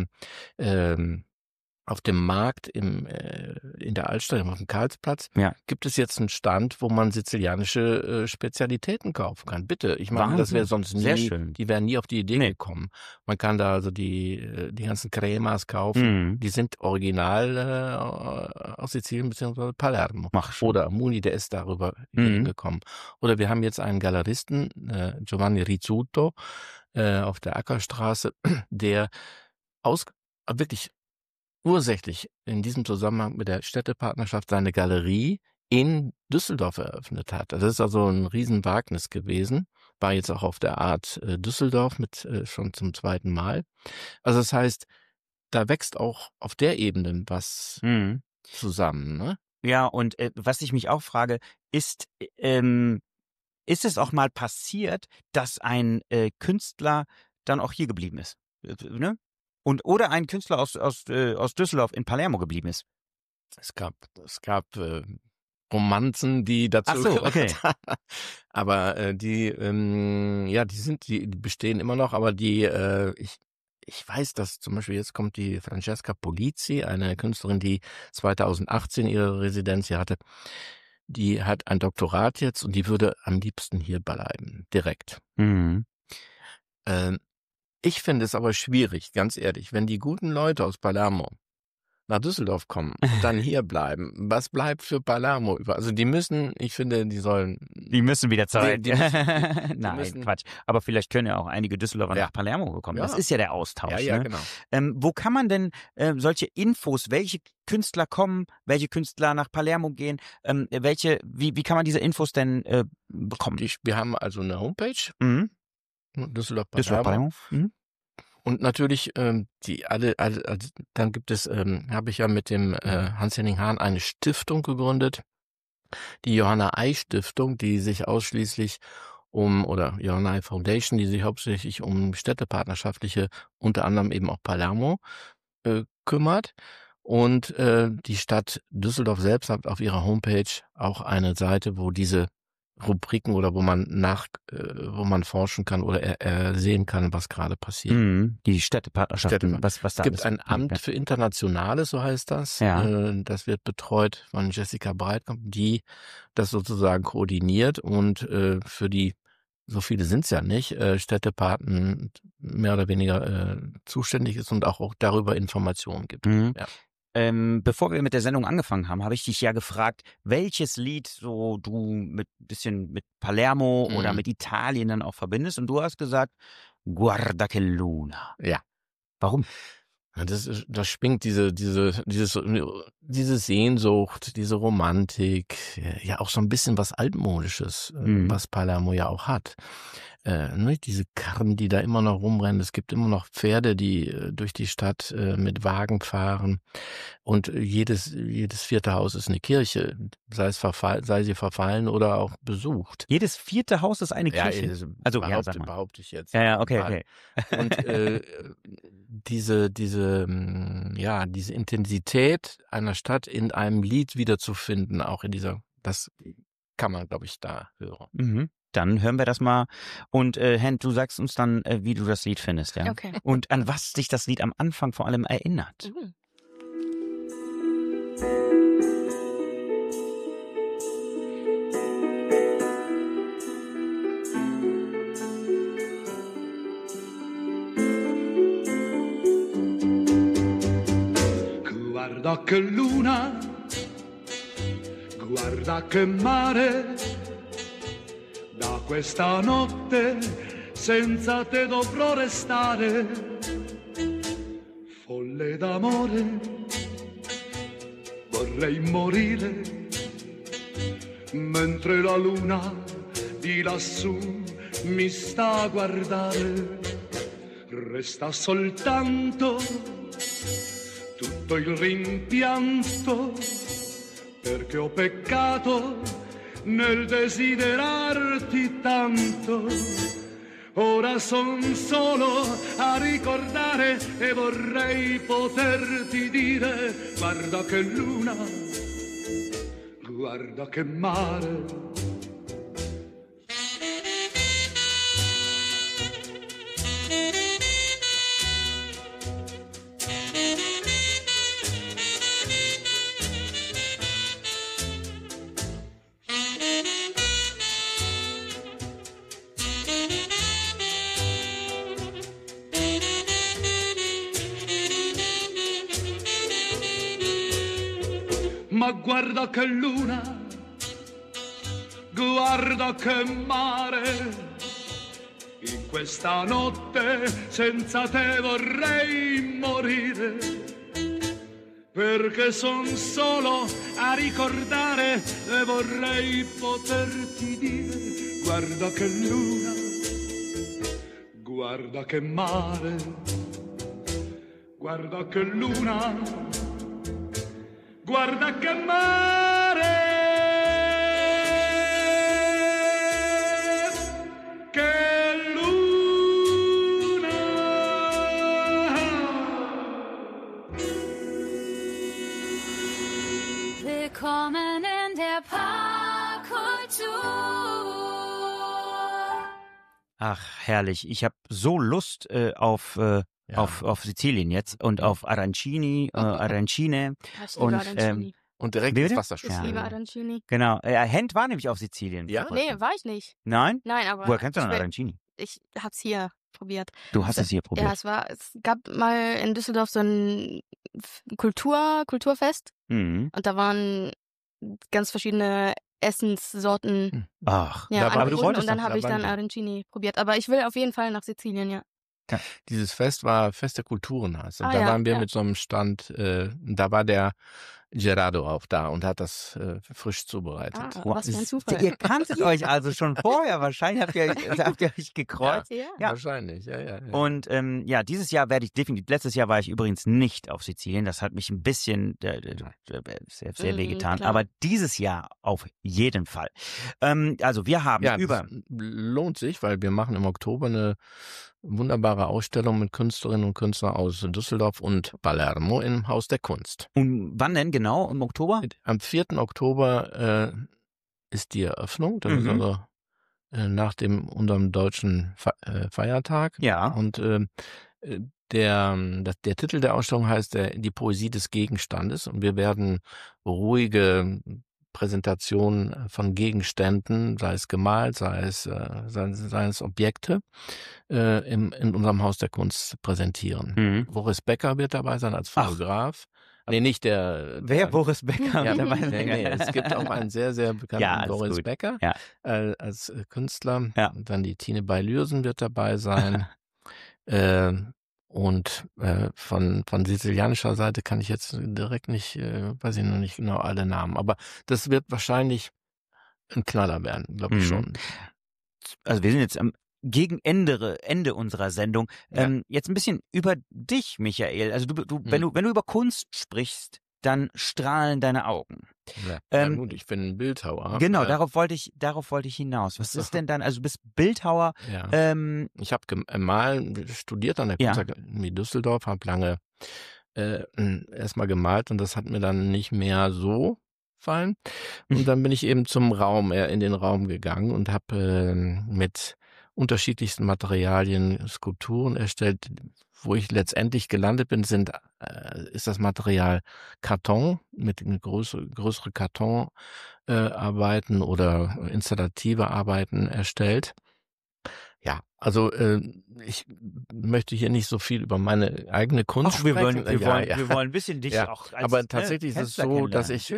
auf dem Markt in der Altstadt, auf dem Karlsplatz, gibt es jetzt einen Stand, wo man sizilianische Spezialitäten kaufen kann. Bitte, ich meine, das wäre sonst nie, die wären nie auf die Idee gekommen. Man kann da also die ganzen Cremas kaufen, die sind original aus Sizilien bzw. Palermo. Oder Muni, der ist darüber gekommen. Oder wir haben jetzt einen Galeristen, Giovanni Rizzuto, auf der Ackerstraße, der wirklich ursächlich in diesem Zusammenhang mit der Städtepartnerschaft seine Galerie in Düsseldorf eröffnet hat. Das ist also ein Riesenwagnis gewesen. War jetzt auch auf der Art Düsseldorf mit schon zum 2. Mal. Also das heißt, da wächst auch auf der Ebene was zusammen, ne? Ja, und was ich mich auch frage, ist es auch mal passiert, dass ein Künstler dann auch hier geblieben ist? Ne? Oder ein Künstler aus Düsseldorf in Palermo geblieben ist? Es gab Romanzen, die dazu gehört haben. Aber die bestehen immer noch, aber ich weiß, dass zum Beispiel jetzt kommt die Francesca Polizzi, eine Künstlerin, die 2018 ihre Residenz hier hatte. Die hat ein Doktorat jetzt und die würde am liebsten hier bleiben, direkt. Ich finde es aber schwierig, ganz ehrlich, wenn die guten Leute aus Palermo nach Düsseldorf kommen und dann hier bleiben, was bleibt für Palermo über? Also die müssen, ich finde, die müssen wieder zurück. Nein, müssen, Quatsch. Aber vielleicht können ja auch einige Düsseldorfer nach Palermo kommen. Ja. Das ist ja der Austausch. Ja, ne? Genau. Wo kann man denn solche Infos, welche Künstler kommen, welche Künstler nach Palermo gehen, wie kann man diese Infos denn bekommen? Wir haben also eine Homepage, Düsseldorf Palermo. Und natürlich dann gibt es, habe ich ja mit dem Hans-Henning Hahn eine Stiftung gegründet, die Johanna Ei Stiftung, die sich ausschließlich oder Johanna Ei Foundation, die sich hauptsächlich um städtepartnerschaftliche, unter anderem eben auch Palermo, kümmert. Und die Stadt Düsseldorf selbst hat auf ihrer Homepage auch eine Seite, wo diese Rubriken oder wo man forschen kann oder sehen kann, was gerade passiert. Die Städtepartnerschaften. Was es gibt ein Amt für Internationales, so heißt das. Ja. Das wird betreut von Jessica Breitkamp, die das sozusagen koordiniert und für die, so viele sind es ja nicht, Städtepaten mehr oder weniger zuständig ist und auch darüber Informationen gibt. Ja. Bevor wir mit der Sendung angefangen haben, habe ich dich ja gefragt, welches Lied so du mit Palermo oder mit Italien dann auch verbindest. Und du hast gesagt, Guarda che Luna. Ja. Warum? Das schwingt diese Sehnsucht, diese Romantik, ja auch so ein bisschen was Altmodisches, was Palermo ja auch hat. Diese Karren, die da immer noch rumrennen. Es gibt immer noch Pferde, die durch die Stadt mit Wagen fahren. Und jedes vierte Haus ist eine Kirche, sei sie verfallen oder auch besucht. Jedes vierte Haus ist eine Kirche? Ja, also behaupte ich jetzt. Ja, okay. Und diese Intensität einer Stadt in einem Lied wiederzufinden, auch das kann man, glaube ich, da hören. Dann hören wir das mal. Und Hen, du sagst uns dann, wie du das Lied findest, ja? Okay. Und an was dich das Lied am Anfang vor allem erinnert. Guarda che luna, guarda che mare, da questa notte senza te dovrò restare, folle d'amore, vorrei morire, mentre la luna di lassù mi sta a guardare, resta soltanto tutto il rimpianto, perché ho peccato nel desiderarti tanto. Ora son solo a ricordare e vorrei poterti dire: guarda che luna, guarda che mare. Ma guarda che luna, guarda che mare, in questa notte senza te vorrei morire, perché son solo a ricordare e vorrei poterti dire: guarda che luna, guarda che mare, guarda che luna, guarda che mare, che luna. Willkommen in der Parkkultur. Ach, herrlich. Ich habe so Lust auf Sizilien jetzt und auf Arancine. Und direkt ins Wasser Ich liebe Arancini. Genau. Hent war nämlich auf Sizilien. Ja? Nee, war ich nicht. Nein? Nein, aber Woher kennst du denn Arancini? ich hab's hier probiert. Du hast es hier probiert? Ja, es gab mal in Düsseldorf so ein Kulturfest und da waren ganz verschiedene Essenssorten Ach, aber du wolltest und dann habe ich dann Arancini probiert. Aber ich will auf jeden Fall nach Sizilien, ja. Dieses Fest war Fest der Kulturen, heißt. Und da waren wir mit so einem Stand, da war der Gerardo auch da und hat das frisch zubereitet. Was für ein Zufall. Ihr kanntet euch also schon vorher. Wahrscheinlich habt ihr euch gekreuzt. Ja. Wahrscheinlich, ja. Und dieses Jahr werde ich definitiv, letztes Jahr war ich übrigens nicht auf Sizilien. Das hat mich ein bisschen sehr, sehr wehgetan. Klar. Aber dieses Jahr auf jeden Fall. Also wir haben das lohnt sich, weil wir machen im Oktober eine wunderbare Ausstellung mit Künstlerinnen und Künstlern aus Düsseldorf und Palermo im Haus der Kunst. Und wann denn genau? Im Oktober? Am 4. Oktober ist die Eröffnung. Das ist also nach unserem deutschen Feiertag. Ja. Und der Titel der Ausstellung heißt Die Poesie des Gegenstandes. Und wir werden ruhige Präsentation von Gegenständen, sei es gemalt, sei es Objekte, in unserem Haus der Kunst präsentieren. Boris Becker wird dabei sein als Fotograf. Nee, nicht der... Wer Boris Becker? Ja, nee, es gibt auch einen sehr, sehr bekannten Boris Becker als Künstler. Ja. Und dann die Tine Bailürsen wird dabei sein. Und von sizilianischer Seite kann ich jetzt direkt nicht, weiß ich noch nicht genau alle Namen, aber das wird wahrscheinlich ein Knaller werden, glaube ich schon. Also wir sind jetzt gegen Ende unserer Sendung. Jetzt ein bisschen über dich, Michael. Also wenn du über Kunst sprichst, dann strahlen deine Augen. Ja, gut, ich bin ein Bildhauer. Genau, darauf wollte ich hinaus. Was ist denn dann, also du bist Bildhauer. Ja. Ich habe Malen studiert an der Kunstakademie Düsseldorf, habe lange erstmal gemalt und das hat mir dann nicht mehr so gefallen. Und dann bin ich eben in den Raum gegangen und habe mit unterschiedlichsten Materialien Skulpturen erstellt. Wo ich letztendlich gelandet bin, ist das Material Karton mit größere Kartonarbeiten oder installative Arbeiten erstellt. Ja, also ich möchte hier nicht so viel über meine eigene Kunst sprechen. Wir wollen ein bisschen dich auch als aber tatsächlich ist es so, dass ich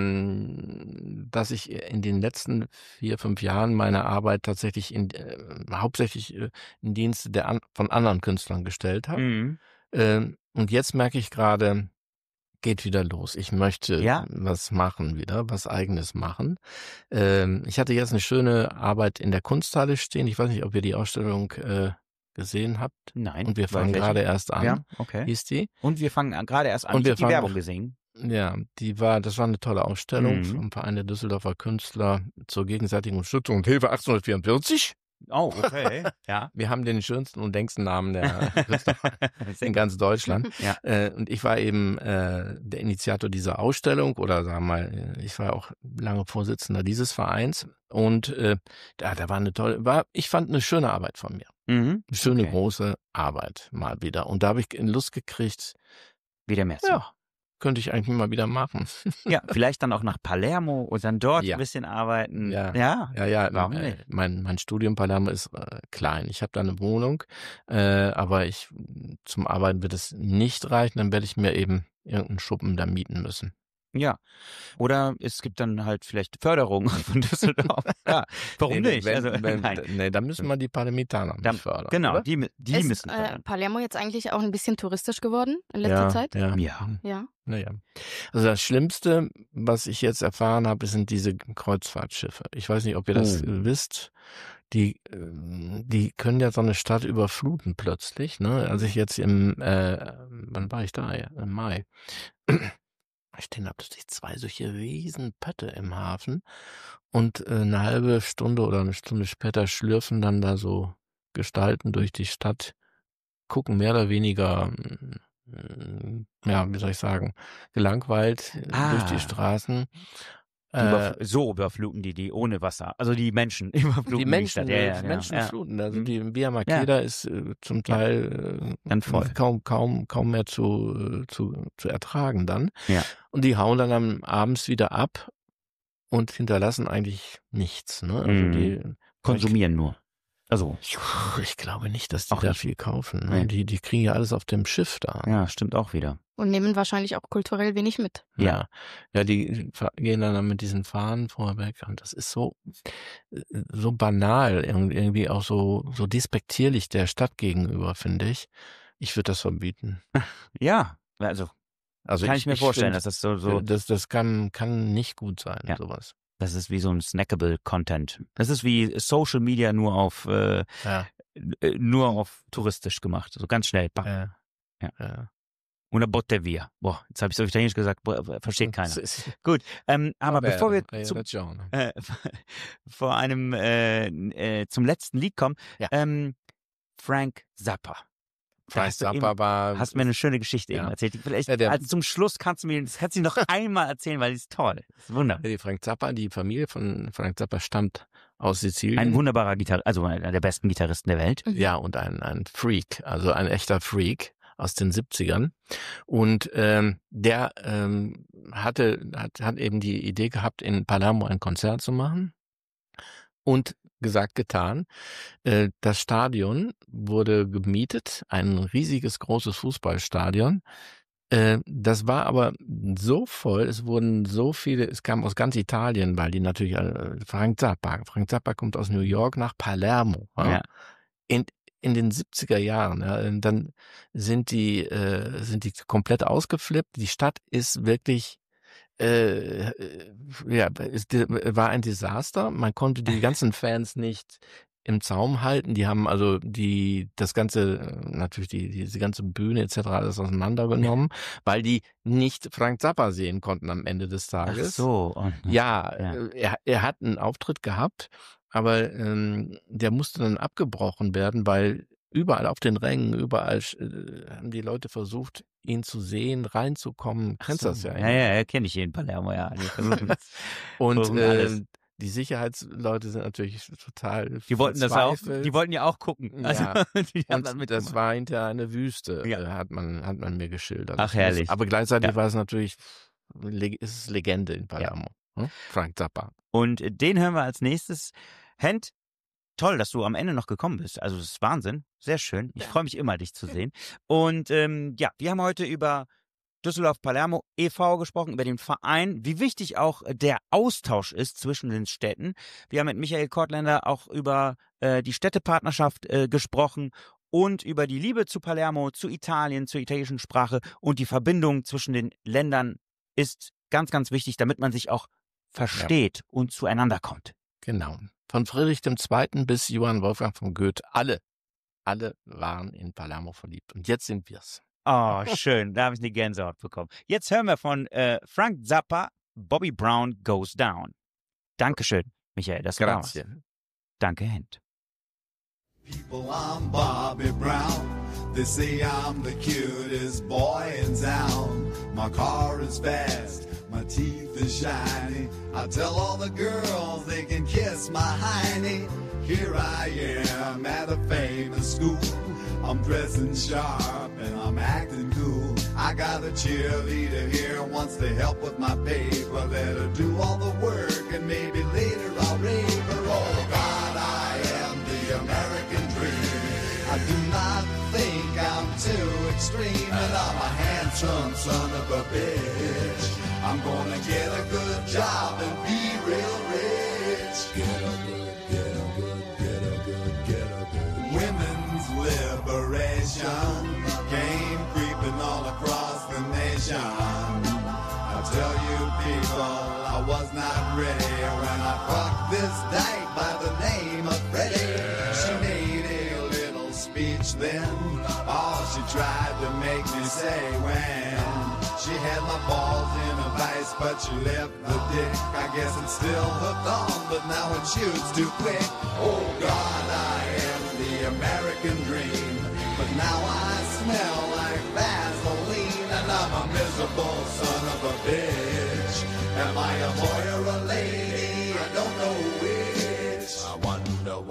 in den letzten 4-5 Jahren meine Arbeit tatsächlich hauptsächlich in Dienste von anderen Künstlern gestellt habe. Und jetzt merke ich gerade, geht wieder los. Ich möchte was machen wieder, was Eigenes machen. Ich hatte jetzt eine schöne Arbeit in der Kunsthalle stehen. Ich weiß nicht, ob ihr die Ausstellung gesehen habt. Nein. Und wir fangen gerade erst an. Ja, okay. Hieß die. Und wir fangen gerade erst an. Und wir die Werbung gesehen. Ja, das war eine tolle Ausstellung vom Verein der Düsseldorfer Künstler zur gegenseitigen Unterstützung und Hilfe 1844. Oh, okay. Ja. Wir haben den schönsten und längsten Namen der Künstler in ganz Deutschland. Ja. Und ich war eben der Initiator dieser Ausstellung oder sagen wir mal, ich war auch lange Vorsitzender dieses Vereins. Und da war ich fand eine schöne Arbeit von mir. Eine schöne, große Arbeit mal wieder. Und da habe ich Lust gekriegt. Wieder mehr zu. Ja. Könnte ich eigentlich mal wieder machen. Ja, vielleicht dann auch nach Palermo und dann dort ein bisschen arbeiten. Ja. Warum nicht? Mein Studium Palermo ist klein. Ich habe da eine Wohnung, aber zum Arbeiten wird es nicht reichen. Dann werde ich mir eben irgendeinen Schuppen da mieten müssen. Ja. Oder es gibt dann halt vielleicht Förderung von Düsseldorf. Ja, warum nicht? Da müssen wir die Palermitaner nicht fördern. Genau, oder? die müssen fördern. Palermo jetzt eigentlich auch ein bisschen touristisch geworden in letzter Zeit? Ja. Naja. Also das Schlimmste, was ich jetzt erfahren habe, sind diese Kreuzfahrtschiffe. Ich weiß nicht, ob ihr das wisst. Die können ja so eine Stadt überfluten plötzlich. Ne? Also ich jetzt wann war ich da? Ja, im Mai. Stehen da plötzlich 2 solche riesen Pötte im Hafen und eine halbe Stunde oder eine Stunde später schlürfen dann da so Gestalten durch die Stadt, gucken mehr oder weniger, wie soll ich sagen, gelangweilt durch die Straßen. So überfluten die ohne Wasser. Also die Menschen überfluten die Stadt. Menschen fluten. Also die Via Maqueda ist zum Teil dann voll. kaum mehr zu ertragen dann. Ja. Und die hauen dann abends wieder ab und hinterlassen eigentlich nichts. Ne? Also die konsumieren nur. Also ich glaube nicht, dass die da viel kaufen. Nee. Die kriegen ja alles auf dem Schiff da. Ja, stimmt auch wieder. Und nehmen wahrscheinlich auch kulturell wenig mit. Ja, die gehen dann mit diesen Fahnen vorweg und das ist so banal, irgendwie auch so despektierlich der Stadt gegenüber, finde ich. Ich würde das verbieten. Ja, also kann ich mir vorstellen, dass das so das kann nicht gut sein, sowas. Das ist wie so ein snackable Content. Das ist wie Social Media nur auf touristisch gemacht. So ganz schnell. Bam. Ja. Una bottiglia. Boah, jetzt habe ich es auf Italienisch gesagt. Versteht keiner. Gut, aber bevor wir zum letzten Lied kommen, Frank Zappa. Hast du mir eine schöne Geschichte eben erzählt. Vielleicht zum Schluss kannst du sie noch einmal erzählen, weil die ist toll. Das ist wunderbar. Die Familie von Frank Zappa stammt aus Sizilien. Ein wunderbarer Gitarrist, also einer der besten Gitarristen der Welt. Ja, und ein Freak, also ein echter Freak aus den 70ern. Und der hat eben die Idee gehabt, in Palermo ein Konzert zu machen. Und gesagt, getan. Das Stadion wurde gemietet, ein riesiges, großes Fußballstadion. Das war aber so voll, es kam aus ganz Italien, weil die natürlich, Frank Zappa kommt aus New York nach Palermo. Ja. In den 70er Jahren, dann sind die komplett ausgeflippt. Die Stadt ist wirklich war ein Desaster. Man konnte die ganzen Fans nicht im Zaum halten. Die haben also das ganze, natürlich diese ganze Bühne etc. alles auseinandergenommen, weil die nicht Frank Zappa sehen konnten am Ende des Tages. Ach so. Er hat einen Auftritt gehabt, aber der musste dann abgebrochen werden, weil überall auf den Rängen, überall haben die Leute versucht, ihn zu sehen, reinzukommen. Kennst du das ja? Ja, kenne ich in Palermo, ja. Und die Sicherheitsleute sind natürlich total die wollten ja auch gucken. Also, das war hinterher eine Wüste, hat man mir geschildert. Ach, herrlich. Aber gleichzeitig war es natürlich, ist es Legende in Palermo. Frank Zappa. Und den hören wir als nächstes. Hent, toll, dass du am Ende noch gekommen bist. Also das ist Wahnsinn. Sehr schön. Ich freue mich immer, dich zu sehen. Und wir haben heute über Düsseldorf Palermo e.V. gesprochen, über den Verein, wie wichtig auch der Austausch ist zwischen den Städten. Wir haben mit Michael Kortländer auch über die Städtepartnerschaft gesprochen und über die Liebe zu Palermo, zu Italien, zur italienischen Sprache und die Verbindung zwischen den Ländern ist ganz, ganz wichtig, damit man sich auch versteht und zueinander kommt. Genau. Von Friedrich II. Bis Johann Wolfgang von Goethe, alle waren in Palermo verliebt. Und jetzt sind wir's. Oh, schön. Da habe ich eine Gänsehaut bekommen. Jetzt hören wir von Frank Zappa, Bobby Brown Goes Down. Dankeschön, Michael, das war was. Danke, Hent. People, I'm Bobby Brown. They say I'm the cutest boy in town. My car is fast. My teeth is shiny. I tell all the girls they can kiss my hiney. Here I am at a famous school. I'm dressing sharp and I'm acting cool. I got a cheerleader here, wants to help with my paper. Let her do all the work and maybe later I'll rave her. Oh God, I am the American dream. I do not think I'm too extreme, and I'm a handsome son of a bitch. I'm gonna get a good job and be real rich. Get a good. Women's liberation came creeping all across the nation. I tell you people, I was not ready when I fucked this dyke by the name of Freddie. She made a little speech then, all she tried to make me say when she had my balls in a vice, but she left the dick. I guess it's still hooked on, but now it shoots too quick. Oh God, I am the American dream, but now I smell like Vaseline, and I'm a miserable son of a bitch. Am I a boy or a lady? I don't know which. I wonder.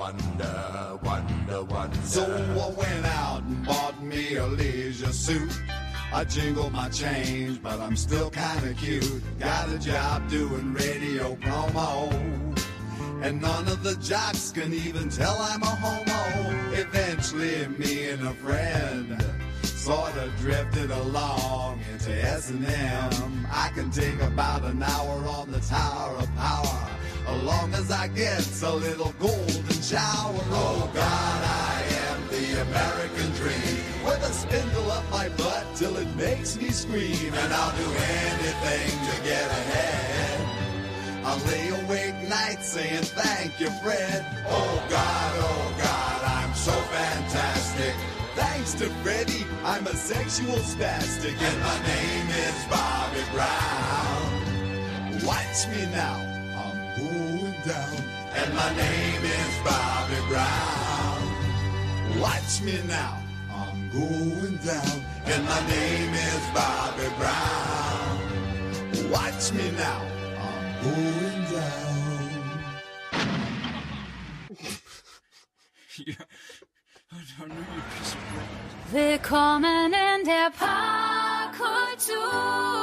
So I went out and bought me a leisure suit. I jingle my change, but I'm still kinda cute. Got a job doing radio promo. And none of the jocks can even tell I'm a homo. Eventually me and a friend sort of drifted along into S&M. I can take about an hour on the Tower of Power, as long as I get a little golden shower. Oh God, I am the American dream, with a spindle up my butt till it makes me scream. And I'll do anything to get ahead. I'll lay awake nights saying thank you, Fred. Oh God, I'm so fantastic. Thanks to Freddie, I'm a sexual spastic. And my name is Bobby Brown. Watch me now, I'm going down. And my name is Bobby Brown. Watch me now, I'm going down. And my name is Bobby Brown. Watch me now, I'm going down. Ja. Oh, no, Willkommen in der Popkultur.